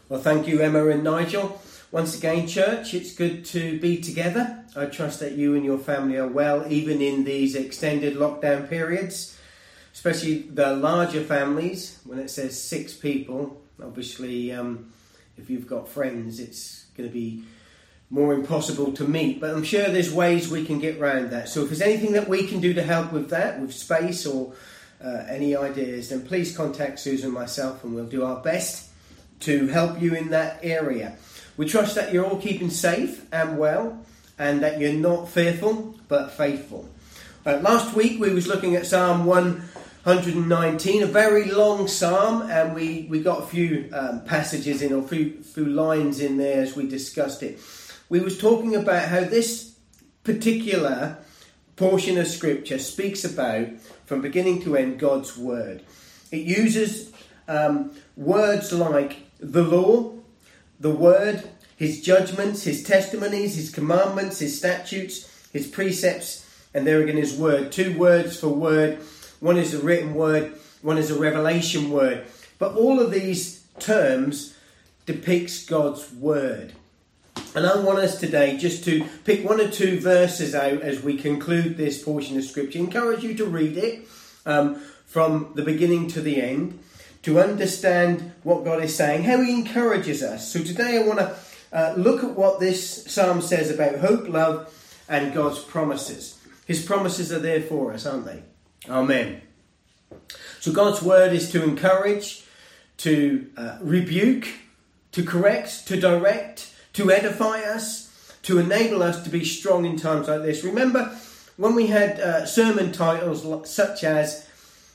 Well, thank you, Emma and Nigel. Once again, church, it's good to be together. I trust that you and your family are well, even in these extended lockdown periods, especially the larger families. When it says 6 people, obviously, if you've got friends, it's going to be more impossible to meet. But I'm sure there's ways we can get around that. So if there's anything that we can do to help with that, with space or any ideas, then please contact Susan and myself and we'll do our best to help you in that area. We trust that you're all keeping safe and well and that you're not fearful but faithful. Last week we was looking at Psalm 119, a very long psalm, and we got a few passages in, or a few lines in there as we discussed it. We was talking about how this particular portion of scripture speaks about, from beginning to end, God's word. It uses words like the law, the word, his judgments, his testimonies, his commandments, his statutes, his precepts, and there again his word. 2 words for word. One is a written word, one is a revelation word. But all of these terms depicts God's word. And I want us today just to pick 1 or 2 verses out as we conclude this portion of scripture. I encourage you to read it from the beginning to the end, to understand what God is saying, how he encourages us. So today I want to look at what this psalm says about hope, love, and God's promises. His promises are there for us, aren't they? Amen. So God's word is to encourage, to rebuke, to correct, to direct, to edify us, to enable us to be strong in times like this. Remember when we had sermon titles such as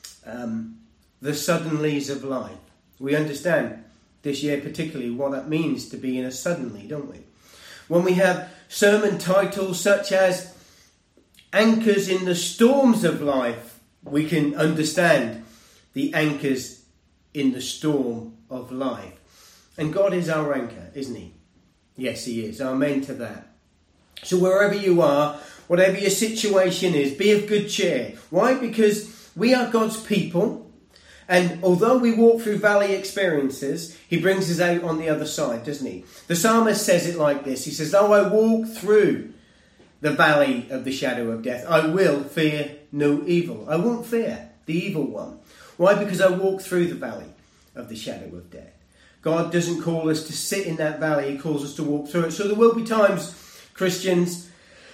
The Suddenlies of Life. We understand this year particularly what that means to be in a suddenly, don't we? When we have sermon titles such as Anchors in the Storms of Life, we can understand the anchors in the storm of life. And God is our anchor, isn't he? Yes, he is. Amen to that. So wherever you are, whatever your situation is, be of good cheer. Why? Because we are God's people. And although we walk through valley experiences, he brings us out on the other side, doesn't he? The psalmist says it like this. He says, though I walk through the valley of the shadow of death, I will fear no evil. I won't fear the evil one. Why? Because I walk through the valley of the shadow of death. God doesn't call us to sit in that valley. He calls us to walk through it. So there will be times, Christians,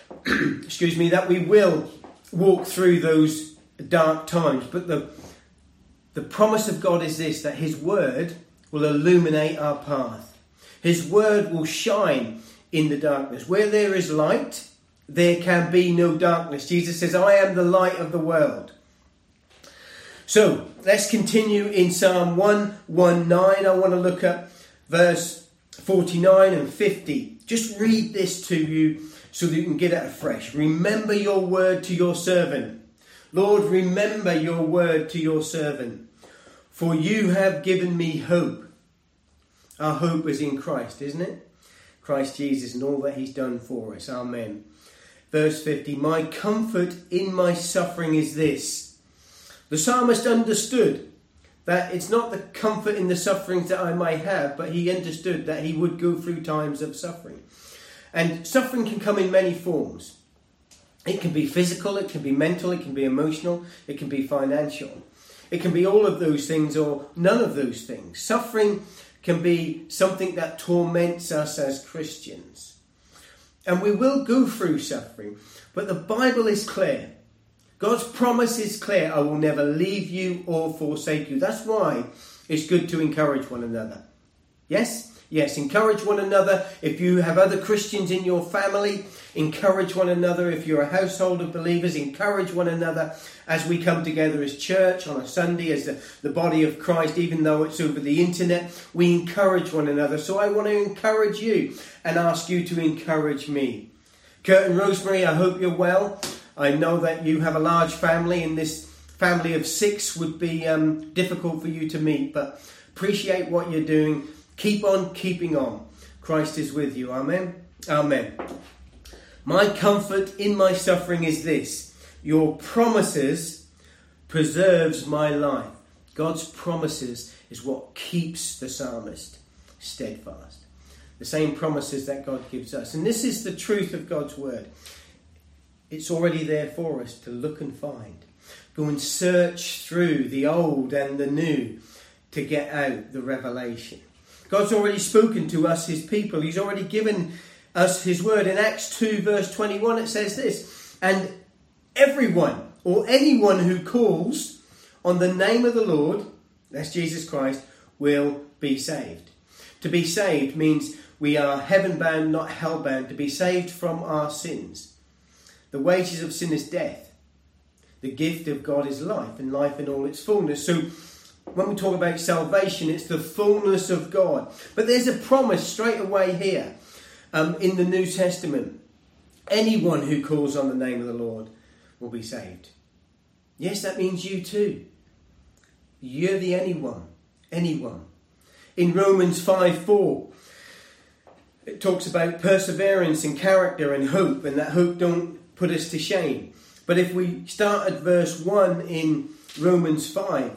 that we will walk through those dark times. But the promise of God is this, that his word will illuminate our path. His word will shine in the darkness. Where there is light, there can be no darkness. Jesus says, I am the light of the world. So, let's continue in Psalm 119. I want to look at verse 49 and 50. Just read this to you so that you can get it afresh. Remember your word to your servant. Lord, remember your word to your servant. For you have given me hope. Our hope is in Christ, isn't it? Christ Jesus and all that he's done for us. Amen. Verse 50. My comfort in my suffering is this. The psalmist understood that it's not the comfort in the sufferings that I might have, but he understood that he would go through times of suffering. And suffering can come in many forms. It can be physical, it can be mental, it can be emotional, it can be financial. It can be all of those things or none of those things. Suffering can be something that torments us as Christians. And we will go through suffering, but the Bible is clear. God's promise is clear. I will never leave you or forsake you. That's why it's good to encourage one another. Yes? Yes, encourage one another. If you have other Christians in your family, encourage one another. If you're a household of believers, encourage one another as we come together as church on a Sunday, as the body of Christ, even though it's over the internet. We encourage one another. So I want to encourage you and ask you to encourage me. Kurt and Rosemary, I hope you're well. I know that you have a large family, and this family of 6 would be difficult for you to meet, but appreciate what you're doing. Keep on keeping on. Christ is with you. Amen. Amen. My comfort in my suffering is this: your promises preserves my life. God's promises is what keeps the psalmist. steadfast. The same promises that God gives us. And this is the truth of God's word. It's already there for us to look and find. Go and search through the old and the new to get out the revelation. God's already spoken to us, his people. He's already given us his word. In Acts 2 verse 21 it says this, and everyone or anyone who calls on the name of the Lord, that's Jesus Christ, will be saved. To be saved means we are heaven-bound, not hell-bound. To be saved from our sins. The wages of sin is death. The gift of God is life, and life in all its fullness. So when we talk about salvation, it's the fullness of God. But there's a promise straight away here in the New Testament. Anyone who calls on the name of the Lord will be saved. Yes, that means you too. You're the anyone. Anyone. In Romans 5:4, it talks about perseverance and character and hope, and that hope don't put us to shame. But if we start at verse 1 in Romans 5,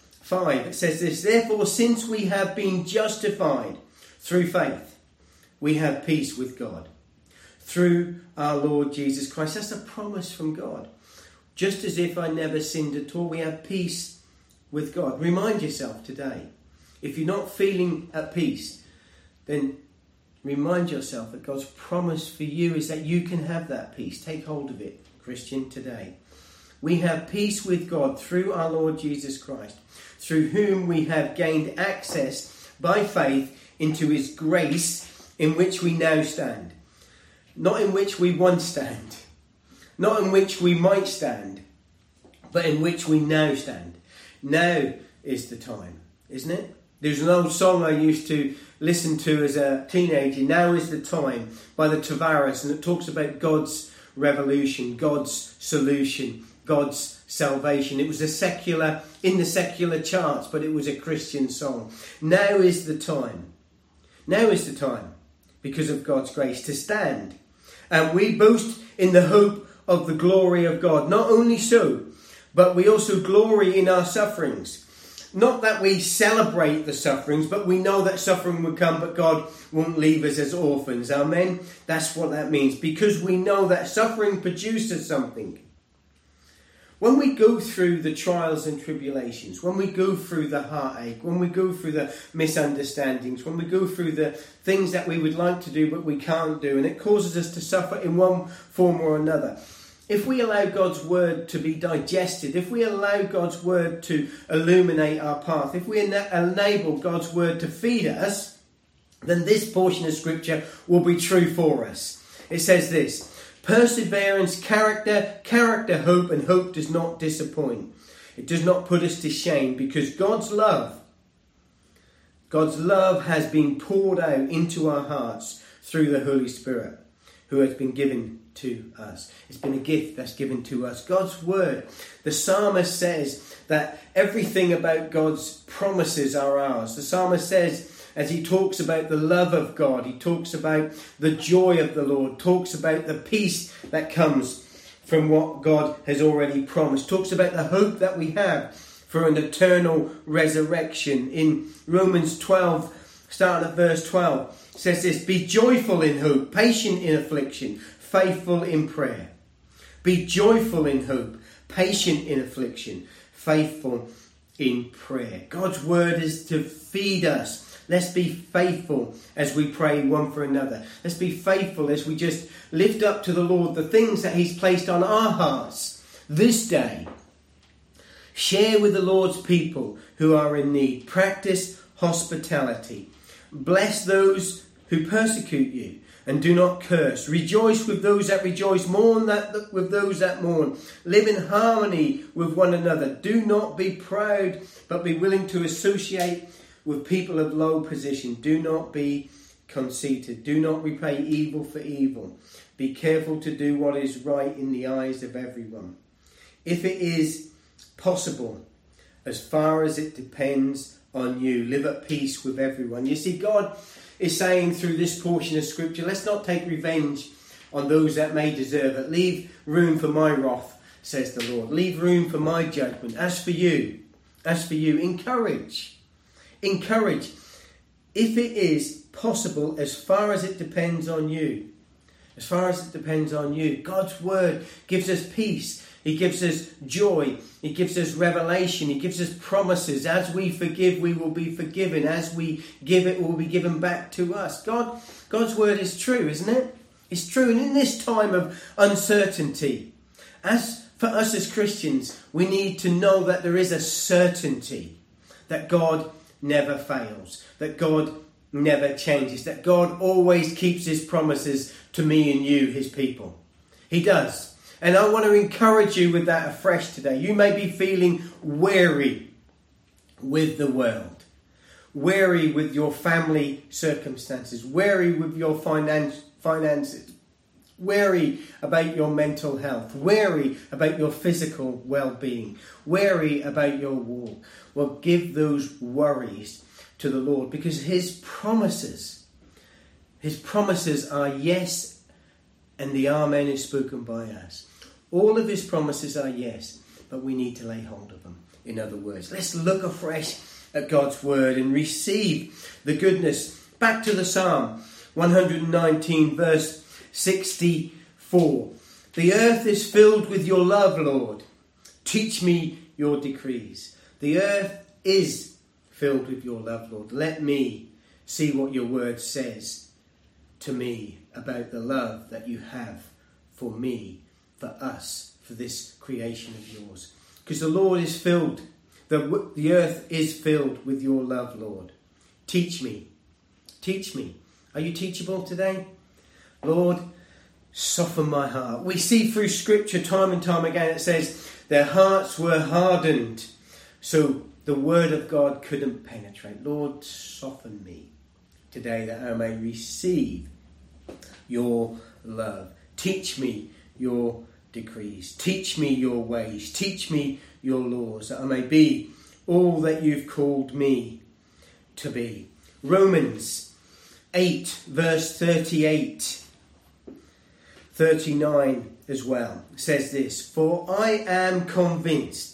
it says this, therefore, since we have been justified through faith, we have peace with God through our Lord Jesus Christ. That's a promise from God. Just as if I never sinned at all, we have peace with God. Remind yourself today, if you're not feeling at peace, then remind yourself that God's promise for you is that you can have that peace. Take hold of it, Christian, today. We have peace with God through our Lord Jesus Christ, through whom we have gained access by faith into his grace in which we now stand. Not in which we once stand, not in which we might stand, but in which we now stand. Now is the time, isn't it? There's an old song I used to listen to as a teenager, Now is the Time, by the Tavares, and it talks about God's revolution, God's solution, God's salvation. It was in the secular charts, but it was a Christian song. Now is the time. Now is the time, because of God's grace, to stand. And we boast in the hope of the glory of God. Not only so, but we also glory in our sufferings. Not that we celebrate the sufferings, but we know that suffering will come, but God won't leave us as orphans. Amen? That's what that means. Because we know that suffering produces something. When we go through the trials and tribulations, when we go through the heartache, when we go through the misunderstandings, when we go through the things that we would like to do but we can't do, and it causes us to suffer in one form or another, if we allow God's word to be digested, if we allow God's word to illuminate our path, if we enable God's word to feed us, then this portion of scripture will be true for us. It says this, perseverance, character, hope, and hope does not disappoint. It does not put us to shame, because God's love has been poured out into our hearts through the Holy Spirit, who has been given to us. It's been a gift that's given to us. God's word. The psalmist says that everything about God's promises are ours. The psalmist says, as he talks about the love of God, he talks about the joy of the Lord, talks about the peace that comes from what God has already promised, talks about the hope that we have for an eternal resurrection. In Romans 12, starting at verse 12, says this, be joyful in hope, patient in affliction, faithful in prayer. Be joyful in hope, patient in affliction, faithful in prayer. God's word is to feed us. Let's be faithful as we pray one for another. Let's be faithful as we just lift up to the Lord the things that he's placed on our hearts this day. Share with the Lord's people who are in need. Practice hospitality. Bless those who persecute you and do not curse. Rejoice with those that rejoice. Mourn with those that mourn. Live in harmony with one another. Do not be proud, but be willing to associate with people of low position. Do not be conceited. Do not repay evil for evil. Be careful to do what is right in the eyes of everyone. If it is possible, as far as it depends on you, live at peace with everyone. You see, God is saying through this portion of scripture, let's not take revenge on those that may deserve it. Leave room for my wrath, says the Lord. Leave room for my judgment. As for you, encourage. if it is possible, as far as it depends on you. As far as it depends on you. God's word gives us peace. He gives us joy. He gives us revelation. He gives us promises. As we forgive, we will be forgiven. As we give, it will be given back to us. God's word is true, isn't it? It's true. And in this time of uncertainty, as for us as Christians, we need to know that there is a certainty that God never fails, that God never changes, that God always keeps his promises to me and you, his people. He does. And I want to encourage you with that afresh today. You may be feeling weary with the world, weary with your family circumstances, weary with your finances, weary about your mental health, weary about your physical well-being, weary about your walk. Well, give those worries to the Lord, because his promises are yes, and the amen is spoken by us. All of his promises are yes, but we need to lay hold of them. In other words, let's look afresh at God's word and receive the goodness. Back to the Psalm 119 verse 64. The earth is filled with your love, Lord. Teach me your decrees. The earth is filled with your love, Lord. Let me see what your word says to me about the love that you have for me, for us, for this creation of yours. Because the Lord is filled, the earth is filled with your love, Lord. Teach me. Teach me. Are you teachable today? Lord, soften my heart. We see through scripture time and time again it says their hearts were hardened, so the word of God couldn't penetrate. Lord, soften me today that I may receive your love. Teach me your decrees. Teach me your ways. Teach me your laws, that I may be all that you've called me to be. Romans 8 verse 38, 39 as well, says this: for I am convinced.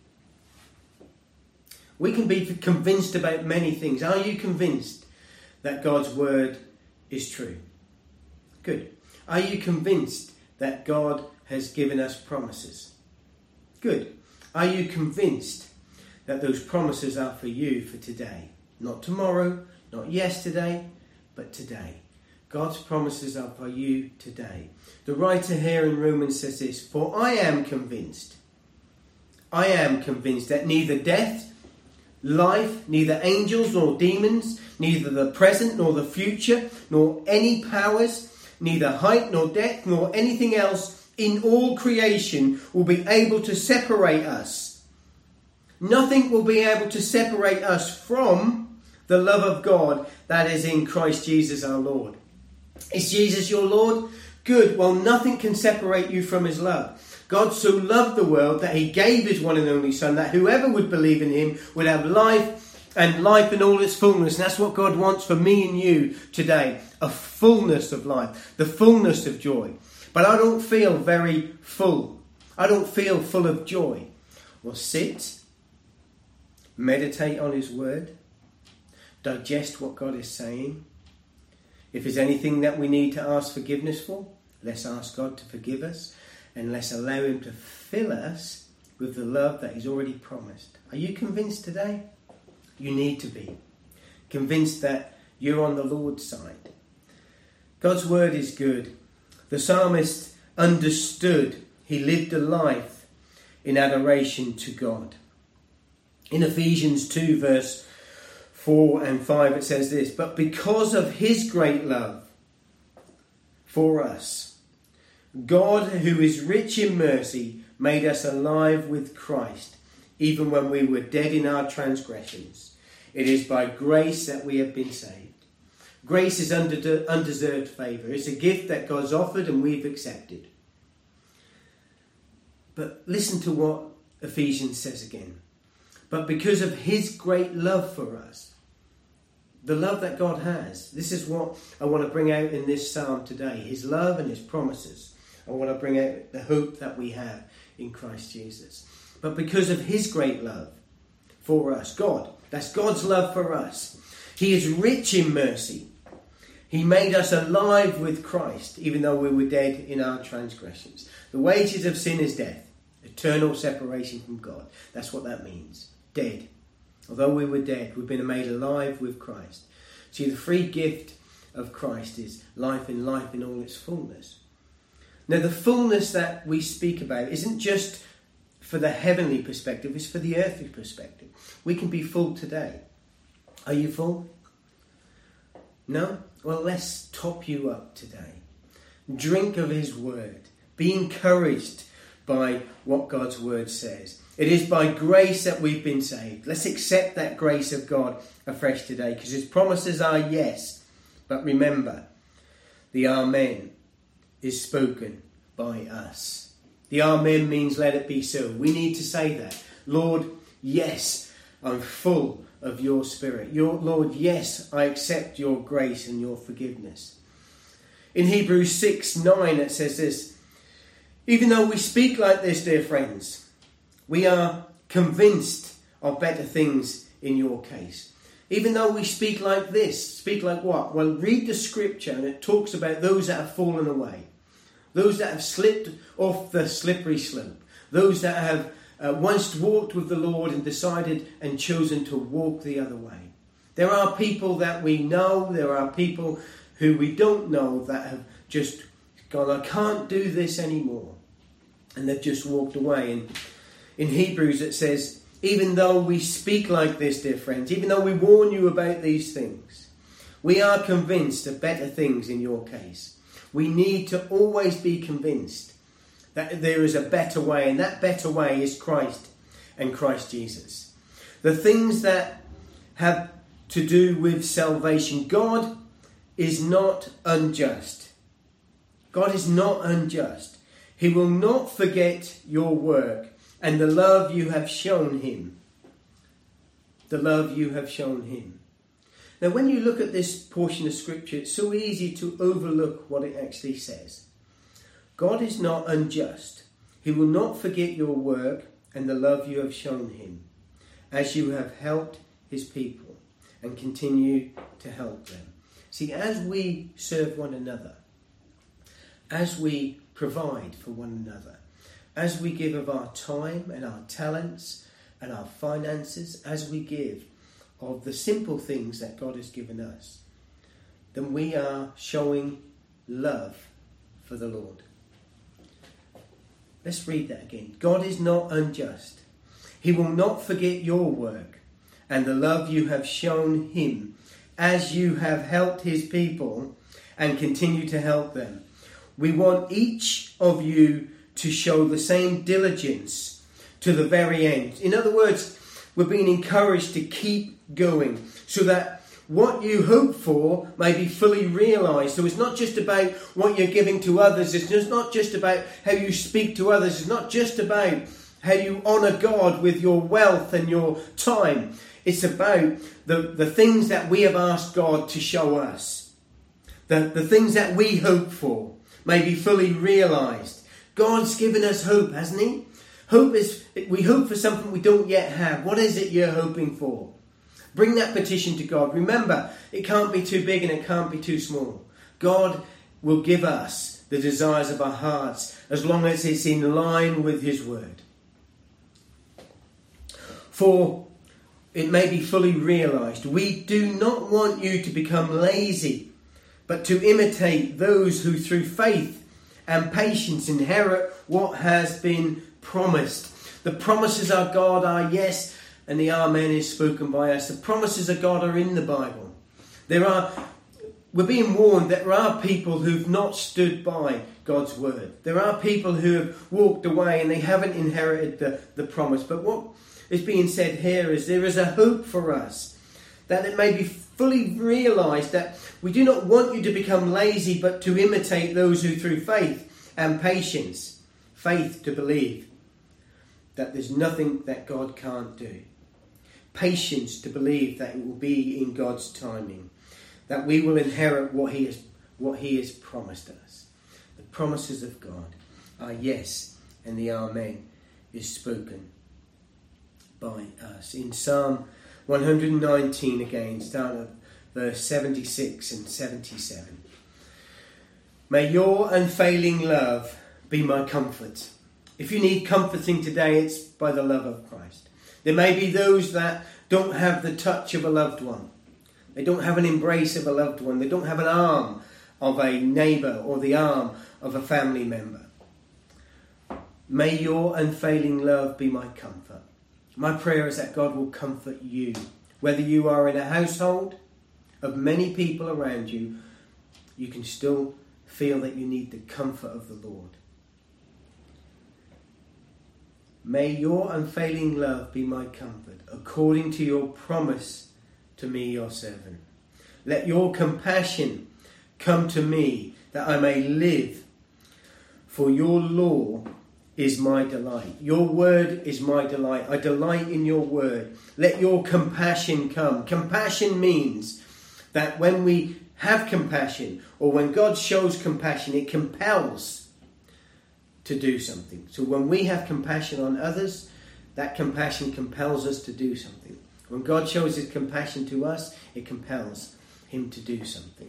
We can be convinced about many things. Are you convinced that God's word is true? Good. Are you convinced that God has given us promises? Good. Are you convinced that those promises are for you for today? Not tomorrow, not yesterday, but today. God's promises are for you today. The writer here in Romans says this: for I am convinced that neither death, life, neither angels nor demons, neither the present nor the future, nor any powers, neither height nor depth, nor anything else in all creation will be able to separate us. Nothing will be able to separate us from the love of God that is in Christ Jesus our Lord. Is Jesus your Lord? Good. Well, nothing can separate you from his love. God so loved the world that he gave his one and only Son, that whoever would believe in him would have life, and life in all its fullness. And that's what God wants for me and you today. A fullness of life, the fullness of joy. But I don't feel very full. I don't feel full of joy. Well, sit, meditate on his word, digest what God is saying. If there's anything that we need to ask forgiveness for, let's ask God to forgive us, and let's allow him to fill us with the love that he's already promised. Are you convinced today? You need to be convinced that you're on the Lord's side. God's word is good. The psalmist understood. He lived a life in adoration to God. In Ephesians 2 verse 4 and 5 it says this: but because of his great love for us, God, who is rich in mercy, made us alive with Christ, even when we were dead in our transgressions. It is by grace that we have been saved. Grace is undeserved favour. It's a gift that God's offered and we've accepted. But listen to what Ephesians says again. But because of his great love for us, the love that God has, this is what I want to bring out in this psalm today. His love and his promises. I want to bring out the hope that we have in Christ Jesus. But because of his great love for us, God, that's God's love for us. He is rich in mercy. He made us alive with Christ, even though we were dead in our transgressions. The wages of sin is death, eternal separation from God. That's what that means. Dead. Although we were dead, we've been made alive with Christ. See, the free gift of Christ is life in all its fullness. Now, the fullness that we speak about isn't just for the heavenly perspective, it's for the earthly perspective. We can be full today. Are you full? No? Well, let's top you up today. Drink of his word. Be encouraged by what God's word says. It is by grace that we've been saved. Let's accept that grace of God afresh today, because his promises are yes. But remember, the Amen is spoken by us. The Amen means let it be so. We need to say that. Lord, yes, I'm full of your Spirit. Lord, yes, I accept your grace and your forgiveness. In Hebrews 6:9 it says this: even though we speak like this, dear friends, we are convinced of better things in your case. Even though we speak like this, speak like what? Well, read the scripture and it talks about those that have fallen away. Those that have slipped off the slippery slope. Those that have once walked with the Lord and decided and chosen to walk the other way. There are people that we know, there are people who we don't know that have just gone, I can't do this anymore. And they've just walked away. And in Hebrews it says, even though we speak like this, dear friends, even though we warn you about these things, we are convinced of better things in your case. We need to always be convinced that there is a better way, and that better way is Christ and Christ Jesus. The things that have to do with salvation, God is not unjust. God is not unjust. He will not forget your work and the love you have shown him. The love you have shown him. Now, when you look at this portion of scripture, it's so easy to overlook what it actually says. God is not unjust. He will not forget your work and the love you have shown him, as you have helped his people and continue to help them. See, as we serve one another, as we provide for one another, as we give of our time and our talents and our finances, as we give of the simple things that God has given us, then we are showing love for the Lord. Let's read that again. God is not unjust. He will not forget your work and the love you have shown him, as you have helped his people and continue to help them. We want each of you to show the same diligence to the very end. In other words, we're being encouraged to keep going so that what you hope for may be fully realised. So it's not just about what you're giving to others. It's just not just about how you speak to others. It's not just about how you honour God with your wealth and your time. It's about the things that we have asked God to show us. The things that we hope for may be fully realised. God's given us hope, hasn't he? Hope is, we hope for something we don't yet have. What is it you're hoping for? Bring that petition to God. Remember, it can't be too big and it can't be too small. God will give us the desires of our hearts as long as it's in line with his word. For it may be fully realised, we do not want you to become lazy, but to imitate those who through faith and patience inherit what has been promised. The promises of God are yes, and the Amen is spoken by us. The promises of God are in the Bible. We're being warned that there are people who've not stood by God's word. There are people who have walked away and they haven't inherited the promise. But what is being said here is there is a hope for us, that it may be fully realised that we do not want you to become lazy, but to imitate those who through faith and patience, faith to believe that there's nothing that God can't do, patience to believe that it will be in God's timing, that we will inherit what he has promised us. The promises of God are yes, and the Amen is spoken by us. In Psalm 119 again, start at verse 76 and 77. May your unfailing love be my comfort. If you need comforting today, it's by the love of Christ. There may be those that don't have the touch of a loved one. They don't have an embrace of a loved one. They don't have an arm of a neighbour or the arm of a family member. May your unfailing love be my comfort. My prayer is that God will comfort you. Whether you are in a household of many people around you, you can still feel that you need the comfort of the Lord. May your unfailing love be my comfort, according to your promise to me, your servant. Let your compassion come to me, that I may live. For your law is my delight. Your word is my delight. I delight in your word. Let your compassion come. Compassion means that when we have compassion, or when God shows compassion, it compels to do something. So when we have compassion on others, that compassion compels us to do something. When God shows his compassion to us, it compels him to do something.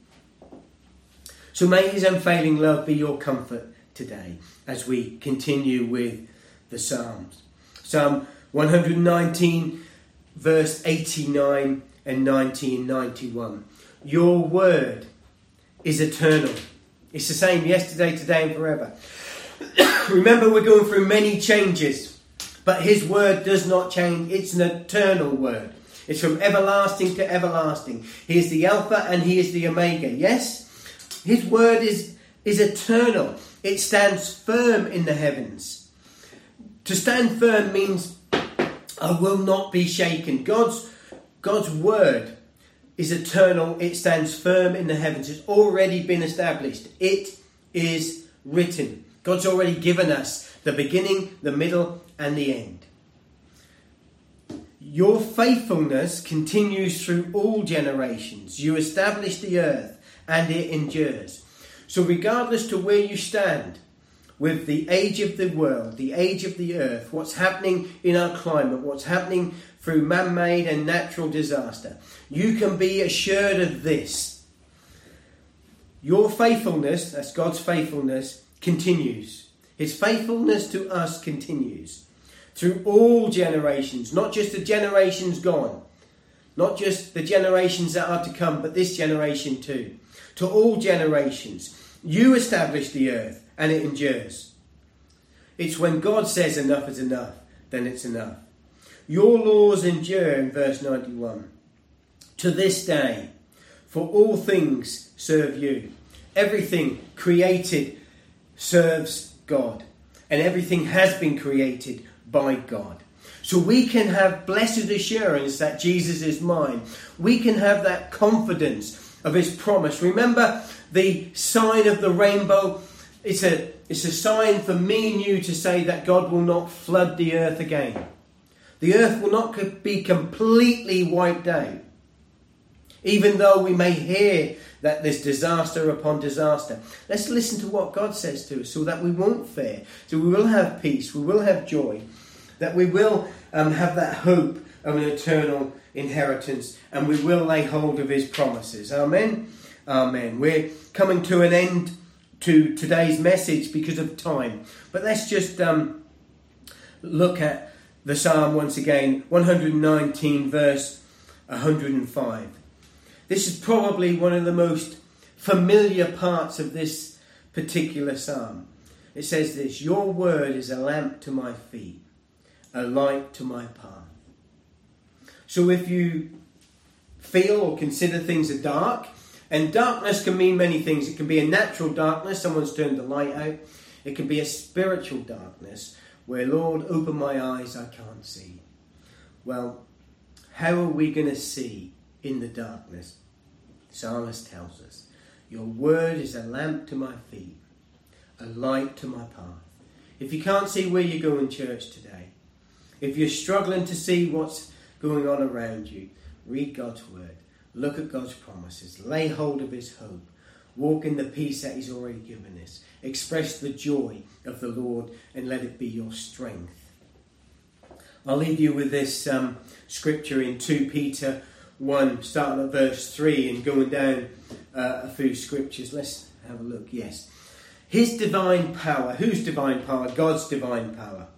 So may his unfailing love be your comfort today as we continue with the Psalms. Psalm 119, verse 89 and 90 and 91. Your word is eternal. It's the same yesterday, today and forever. Remember, we're going through many changes, but his word does not change. It's an eternal word. It's from everlasting to everlasting. He is the Alpha and he is the Omega. Yes? His word is eternal. It stands firm in the heavens. To stand firm means I will not be shaken. God's word is eternal. It stands firm in the heavens. It's already been established. It is written. God's already given us the beginning, the middle, and the end. Your faithfulness continues through all generations. You establish the earth and it endures. So regardless to where you stand with the age of the world, the age of the earth, what's happening in our climate, what's happening through man-made and natural disaster, you can be assured of this. Your faithfulness, that's God's faithfulness, continues. His faithfulness to us continues through all generations, not just the generations gone, not just the generations that are to come, but this generation too. To all generations, you establish the earth and it endures. It's when God says enough is enough, then it's enough. Your laws endure, in verse 91. To this day, for all things serve you. Everything created serves God, and everything has been created by God. So we can have blessed assurance that Jesus is mine. We can have that confidence of his promise. Remember the sign of the rainbow? It's a sign for me and you to say that God will not flood the earth again. The earth will not be completely wiped out. Even though we may hear that there's disaster upon disaster. Let's listen to what God says to us so that we won't fear. So we will have peace, we will have joy. That we will have that hope of an eternal inheritance, and we will lay hold of his promises. Amen? Amen. We're coming to an end to today's message because of time. But let's just look at the Psalm once again, 119 verse 105. This is probably one of the most familiar parts of this particular psalm. It says this: your word is a lamp to my feet, a light to my path. So if you feel or consider things are dark, and darkness can mean many things. It can be a natural darkness, someone's turned the light out. It can be a spiritual darkness, where, Lord, open my eyes, I can't see. Well, how are we going to see in the darkness? The psalmist tells us, your word is a lamp to my feet, a light to my path. If you can't see where you're going, church, today, if you're struggling to see what's going on around you, read God's word. Look at God's promises. Lay hold of his hope. Walk in the peace that he's already given us. Express the joy of the Lord and let it be your strength. I'll leave you with this scripture in 2 Peter 1, starting at verse 3 and going down a few scriptures. Let's have a look. Yes. His divine power. Whose divine power? God's divine power.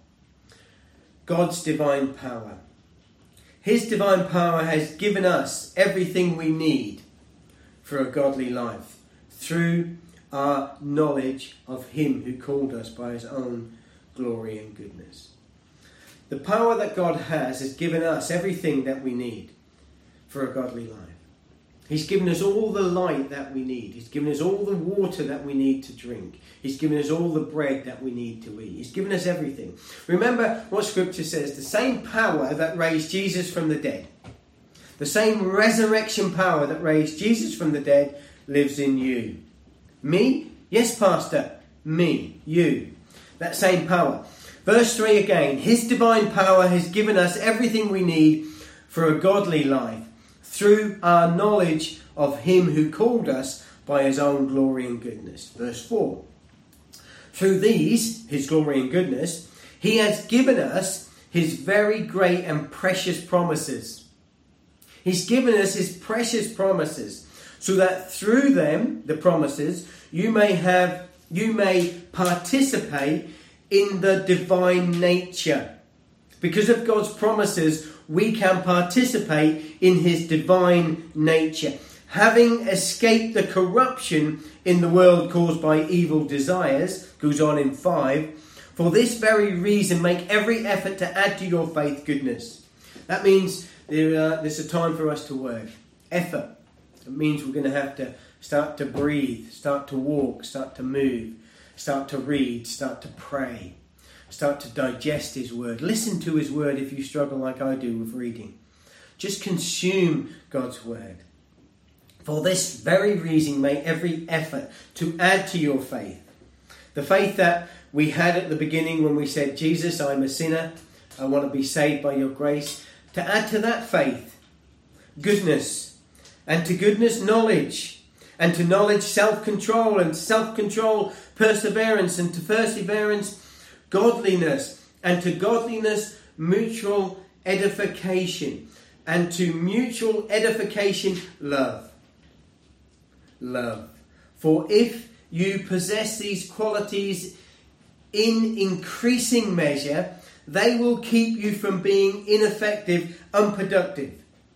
God's divine power. His divine power has given us everything we need for a godly life through our knowledge of him who called us by his own glory and goodness. The power that God has given us everything that we need for a godly life. He's given us all the light that we need. He's given us all the water that we need to drink. He's given us all the bread that we need to eat. He's given us everything. Remember what Scripture says. The same power that raised Jesus from the dead, the same resurrection power that raised Jesus from the dead lives in you. Me? Yes, Pastor. Me. You. That same power. Verse 3 again. His divine power has given us everything we need for a godly life through our knowledge of him who called us by his own glory and goodness. Verse 4. Through these, his glory and goodness, he has given us his very great and precious promises. He's given us his precious promises, so that through them, the promises, you may participate in the divine nature. Because of God's promises, we can participate in his divine nature. Having escaped the corruption in the world caused by evil desires, goes on in 5, for this very reason make every effort to add to your faith goodness. That means there's a time for us to work. Effort. It means we're going to have to start to breathe, start to walk, start to move, start to read, start to pray, start to digest his word. Listen to his word if you struggle like I do with reading. Just consume God's word. For this very reason, make every effort to add to your faith. The faith that we had at the beginning when we said, Jesus, I'm a sinner. I want to be saved by your grace. To add to that faith, goodness. And to goodness, knowledge. And to knowledge, self-control. And to self-control, perseverance. And to perseverance, godliness. And to godliness, mutual edification. And to mutual edification, love. Love. For if you possess these qualities in increasing measure, they will keep you from being ineffective, unproductive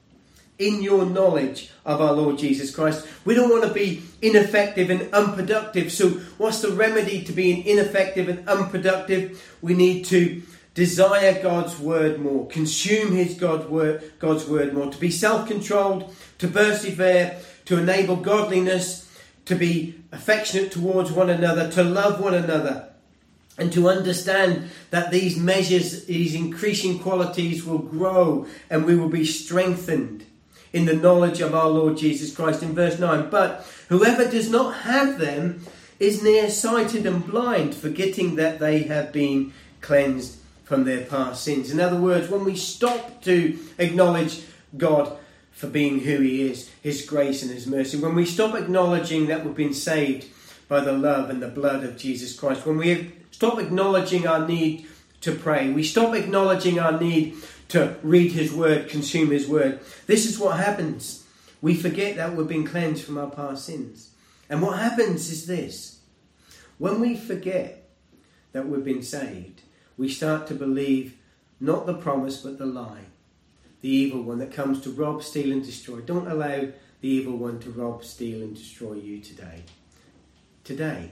in your knowledge of our Lord Jesus Christ. We don't want to be ineffective and unproductive. So what's the remedy to being ineffective and unproductive? We need to desire God's word more, consume God's word more, to be self-controlled, to persevere, to enable godliness, to be affectionate towards one another, to love one another, and to understand that these measures, these increasing qualities will grow and we will be strengthened in the knowledge of our Lord Jesus Christ. In verse 9, but whoever does not have them is nearsighted and blind, forgetting that they have been cleansed from their past sins. In other words, when we stop to acknowledge God for being who he is, his grace and his mercy, when we stop acknowledging that we've been saved by the love and the blood of Jesus Christ, when we stop acknowledging our need to pray, we stop acknowledging our need to read his word, consume his word, this is what happens. We forget that we've been cleansed from our past sins. And what happens is this: when we forget that we've been saved, we start to believe not the promise but the lie, the evil one that comes to rob, steal and destroy. Don't allow the evil one to rob, steal and destroy you today. Today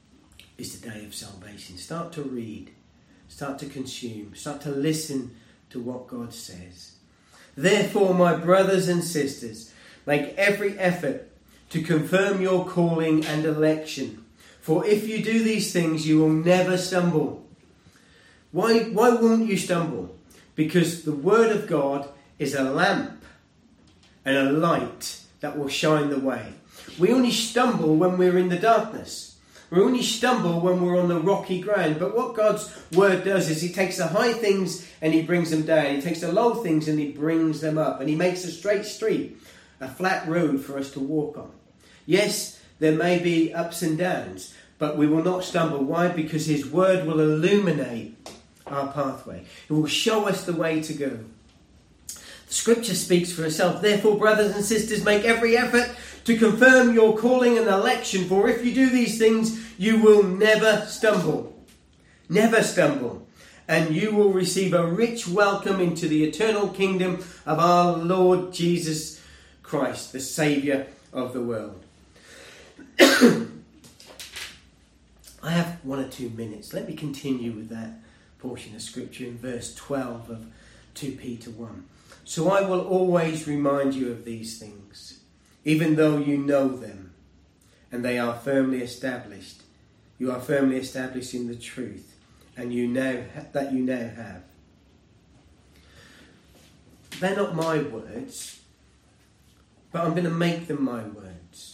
is the day of salvation. Start to read, start to consume, start to listen to what God says. Therefore, my brothers and sisters, make every effort to confirm your calling and election. For if you do these things, you will never stumble. Why won't you stumble? Because the word of God is a lamp and a light that will shine the way. We only stumble when we're in the darkness. We only stumble when we're on the rocky ground. But what God's word does is he takes the high things and he brings them down. He takes the low things and he brings them up. And he makes a straight street, a flat road for us to walk on. Yes, there may be ups and downs, but we will not stumble. Why? Because his word will illuminate our pathway. It will show us the way to go. Scripture speaks for itself. Therefore, brothers and sisters, make every effort to confirm your calling and election, for if you do these things, you will never stumble. Never stumble. And you will receive a rich welcome into the eternal kingdom of our Lord Jesus Christ, the Saviour of the world. I have 1 or 2 minutes. Let me continue with that portion of Scripture in verse 12 of 2 Peter 1. So I will always remind you of these things, even though you know them, and they are firmly established. You are firmly established in the truth, and you now have. They're not my words, but I'm going to make them my words.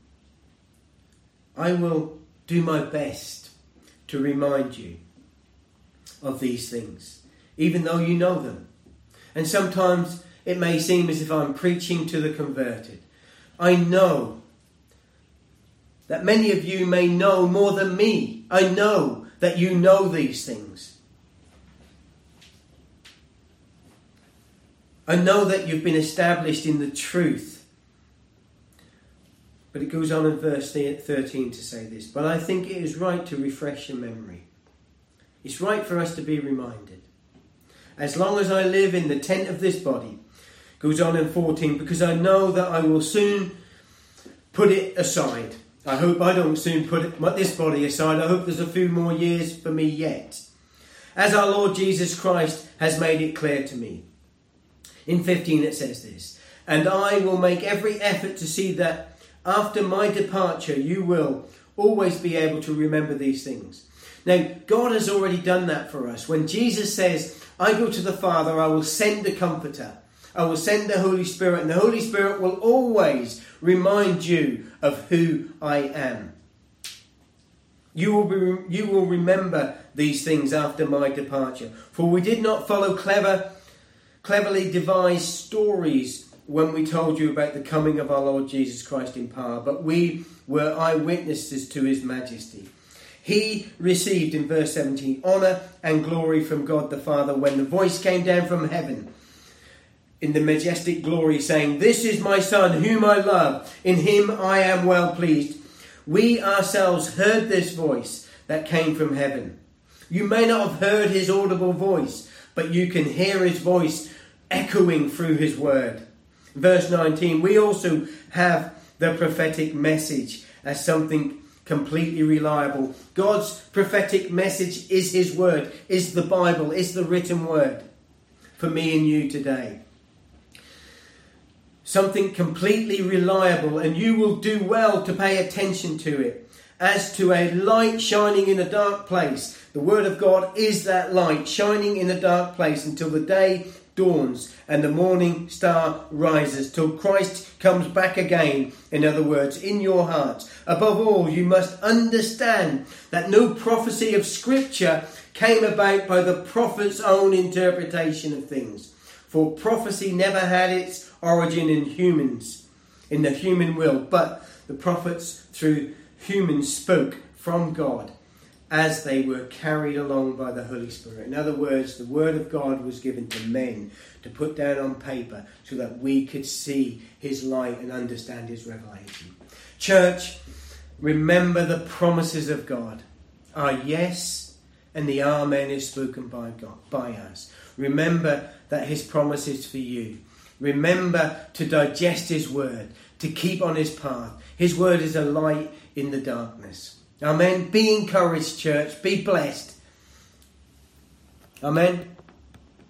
I will do my best to remind you of these things, even though you know them. And sometimes it may seem as if I'm preaching to the converted. I know that many of you may know more than me. I know that you know these things. I know that you've been established in the truth. But it goes on in verse 13 to say this. But I think it is right to refresh your memory. It's right for us to be reminded. As long as I live in the tent of this body, goes on in 14, because I know that I will soon put it aside. I hope I don't soon put this body aside. I hope there's a few more years for me yet. As our Lord Jesus Christ has made it clear to me. In 15 it says this. And I will make every effort to see that after my departure you will always be able to remember these things. Now, God has already done that for us. When Jesus says, I go to the Father, I will send a comforter. I will send the Holy Spirit, and the Holy Spirit will always remind you of who I am. You will remember these things after my departure. For we did not follow cleverly devised stories when we told you about the coming of our Lord Jesus Christ in power, but we were eyewitnesses to his majesty. He received, in verse 17, honour and glory from God the Father when the voice came down from heaven in the majestic glory, saying, This is my Son, whom I love. In him I am well pleased. We ourselves heard this voice that came from heaven. You may not have heard his audible voice, but you can hear his voice echoing through his word. Verse 19, we also have the prophetic message as something completely reliable. God's prophetic message is his word, is the Bible, is the written word for me and you today. Something completely reliable, and you will do well to pay attention to it. As to a light shining in a dark place, the word of God is that light shining in a dark place until the day dawns and the morning star rises, till Christ comes back again. In other words, in your hearts. Above all, you must understand that no prophecy of Scripture came about by the prophet's own interpretation of things. For prophecy never had its origin in humans, in the human will, but the prophets through humans spoke from God as they were carried along by the Holy Spirit. In other words, the word of God was given to men to put down on paper so that we could see his light and understand his revelation. Church, remember the promises of God. Our yes and the amen is spoken by God, by us. Remember that his promise is for you. Remember to digest his word, to keep on his path. His word is a light in the darkness. Amen. Be encouraged, church. Be blessed. Amen.